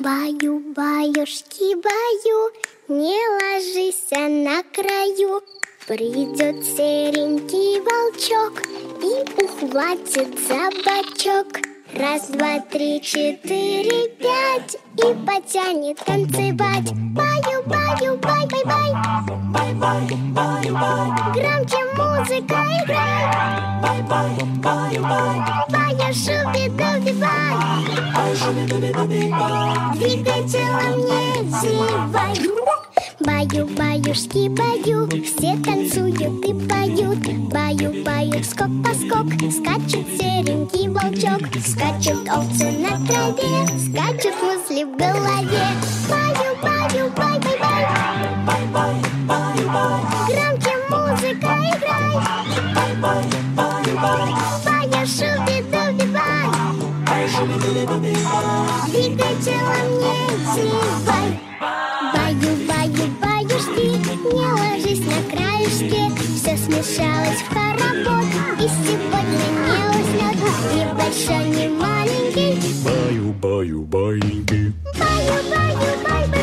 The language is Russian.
Баю-баюшки, баю, не ложись на краю. Придет серенький волчок и ухватит за бочок. Раз, два, три, четыре, пять, и потянет танцевать. Баю, баю, бай, бай, бай. Бай, бай, бай, бай. Громче музыка играй. Бай, бай, бай, бай. Бая, шуби-дуби-бай. Ай, шуби-дуби-дуби-бай. Двигай телом, не зевай. Баю-баюшки, баю, все танцуют и поют. Баю-баю, скок-поскок, скачет серенький волчок. Скачут овцы на траве, скачут мысли в голове. Баю-баю, бай-бай-бай. Бай, бай, бай, бай. Громче музыка играй. Бай, бай, бай, бай. Бая, шуби-дуби-бай. Ай, шуби-дуби-дуби-бай. Двигай телом, не зевай. Баю-баю-баюшки, не ложись на краешке. Все смешалось в хоровод, и сегодня не уснет ни большой, ни маленький. Баю, баю, баиньки. Баю-баю-бай-бай.